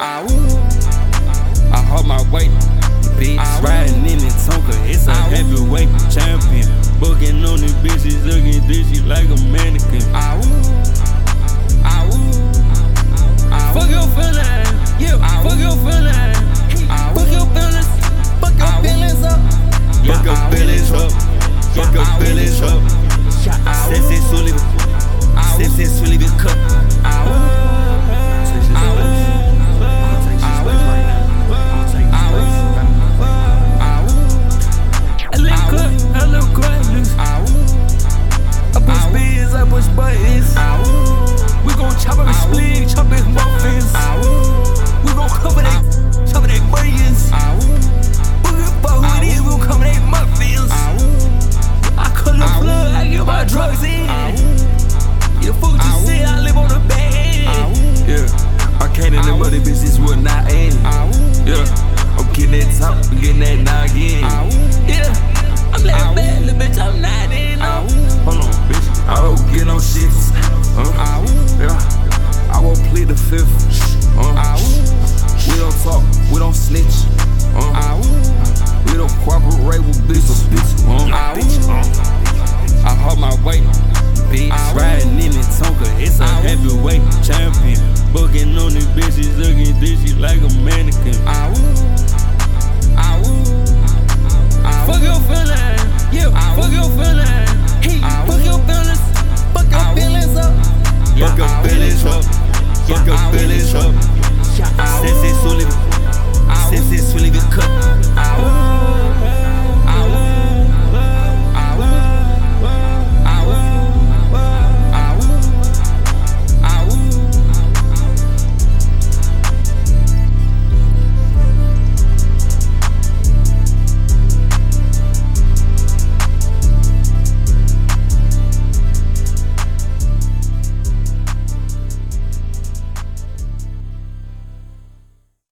I hold my weight, bitch. Riding in the Tonka, it's a heavyweight champion. Booking on these bitches, looking dishy like a mannequin. Fuck your feelings, yeah. Fuck your feelings, fuck your feelings, fuck your feelings up. Fuck your feelings up, fuck your feelings up. Sexually be cut. I push buttons. We gon' chop up his spleen, chop his muffins. We gon' cover they brains. We gon' fuck with it, we gon' cover they muffins. I cut the plug, I get my drugs in. You fuck you see, I live on the bed. Yeah, I can't in the mother bitches will not end. Yeah, I'm getting that top, I'm getting that noggin. Yeah, I'm that bad little bitch, I'm not in. Hold on, bitch. I don't get no shit. Yeah. I won't plead the fifth. We don't talk, we don't snitch. We don't cooperate with bitches. I hold my weight, bitch. Riding in the Tonka, it's a heavyweight champion. Booking on these bitches, looking dishy like a mannequin.